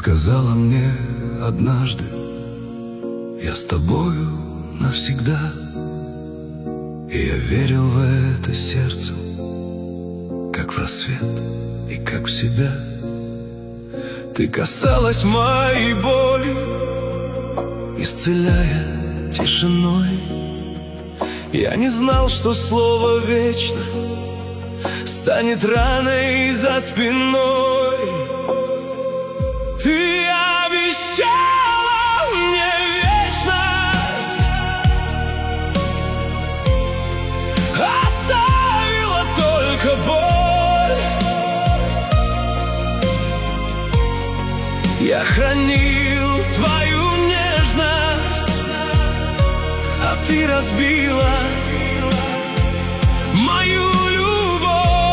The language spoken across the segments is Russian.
сказала мне однажды: я с тобою навсегда. И я верил в это сердцем, как в рассвет и как в себя. Ты касалась моей боли, исцеляя тишиной. Я не знал, что слово «вечно» станет раной за спиной. Ты обещала мне вечность, оставила только боль. Я хранил твою нежность, а ты разбила мою любовь.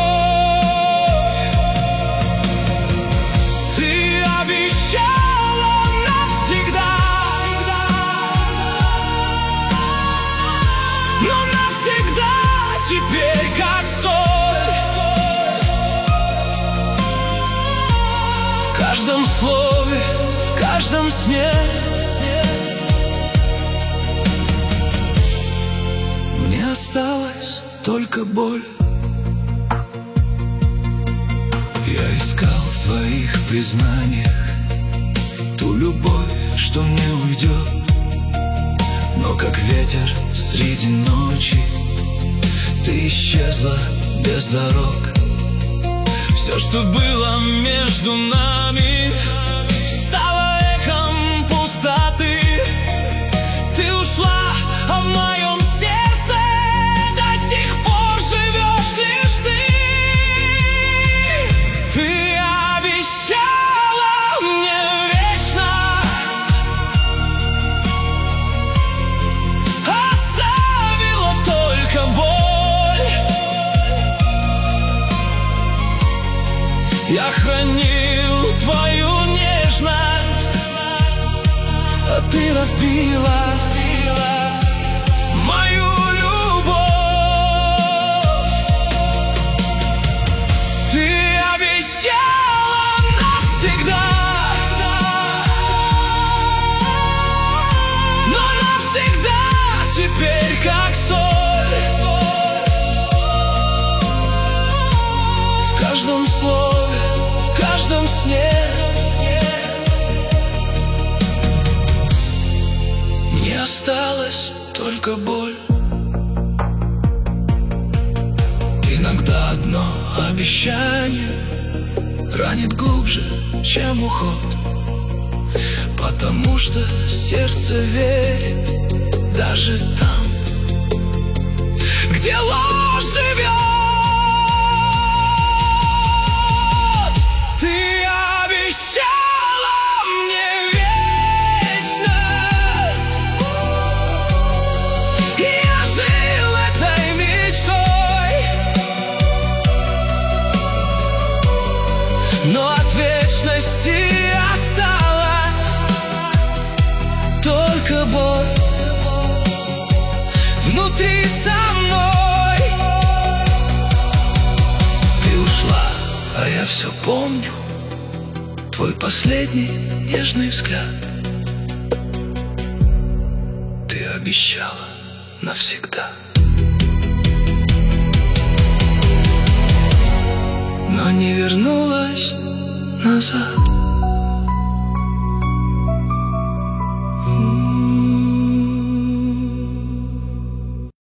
Ты обещала навсегда, но навсегда теперь как соль. В каждом слове, в каждом сне мне осталась только боль. Я искал в твоих признаниях ту любовь, что не уйдет, но как ветер среди ночи ты исчезла без дорог. Все, что было между нами, стало эхом пустоты. Ты ушла, а в моем сердце до сих пор живешь лишь ты. Ты обещала мне вечность, оставила только боль. Я хранил твою нежность, а ты разбила мою любовь. Ты обещала навсегда, но навсегда теперь как соль. В каждом слове, в каждом сне мне осталась только боль. Иногда одно обещание ранит глубже, чем уход, потому что сердце верит даже там, где ложь живет. Ты обещала мне вечность, и я жил этой мечтой, но от вечности осталась только боль внутри со мной. Ты ушла, а я все помню твой последний нежный взгляд. Ты обещала навсегда, но не вернулась назад.